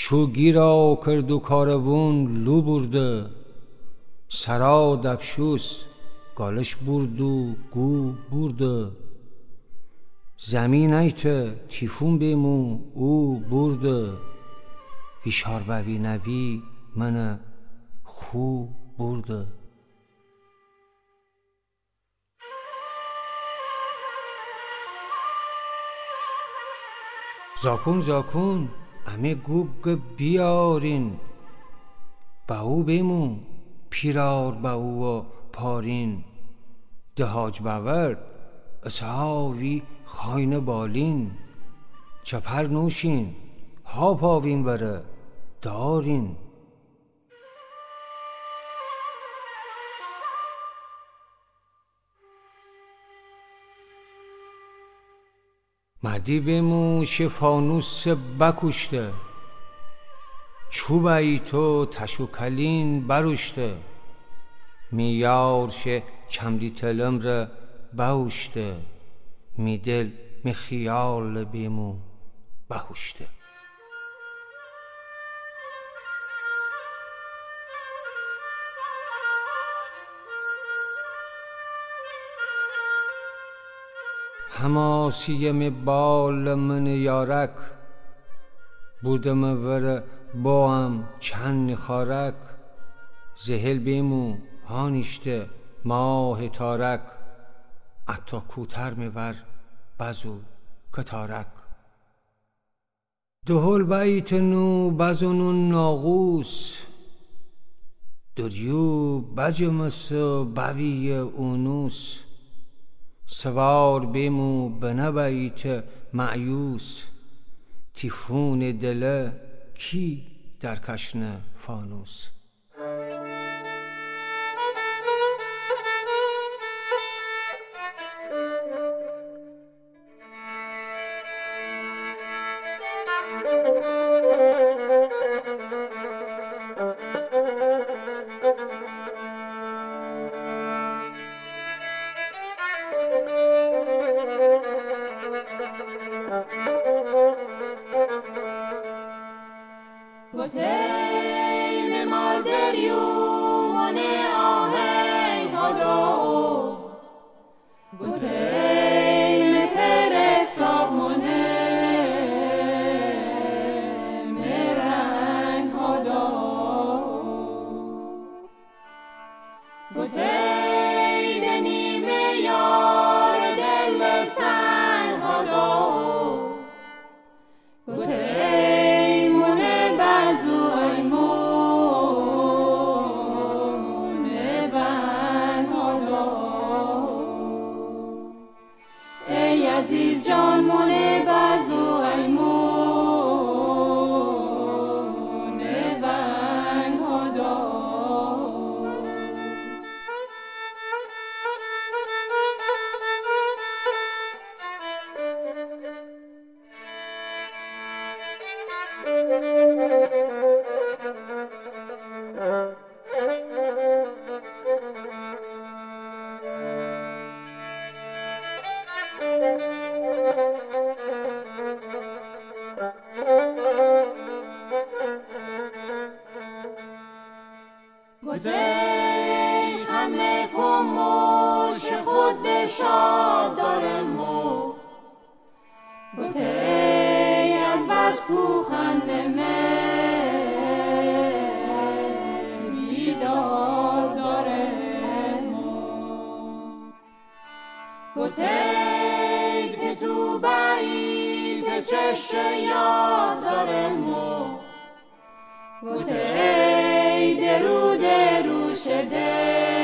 چو گیرا کرد و کاروون لو برده، سرا دبشوس گالش برد و گو برده. زمین ایته تیفون بیمو او برده، ویشار بوی نوی من خو برده. زاکون زاکون همه گوگ بیارین، باو بیمو پیرار باو و پارین. دهاج باورد اصحاوی خاین بالین، چپر نوشین ها پاوین وره دارین. مردی بیمو شفانوس بکشته، چوب ایتو تشو کلین بروشته. میار شه چمدی تلم ره باوشته، می دل می خیال بیمو بهوشته. هماسی می بال من یارک، بودم ور باام چند خارک. زهل بیمو هانیشته ماه تارک، اتا کوتر می ور بزو کتارک. دهل بیت نو بزنون ناغوس، دریو بجمس بوی اونوس. سوار بیمو بنه بیت معیوس، تیفون دله کی در کشن فانوس. گوتیم مالدریومون آهنگ هادا، گوتیم پرفتاب مونه مرنگ هادا. گوتی دنی میار دل سنگ هادا، گوتی مونه بزو ایمون بنگ هادا. ای عزیز جان مونه بزو ایمون بنگ هادا. گوتی خمه کموش خود شاد داره مو، گوتی از بس کو خنده بیدار داره مو. گوتی که تو بعید چش یاد داره مو، گوتی درو درو شده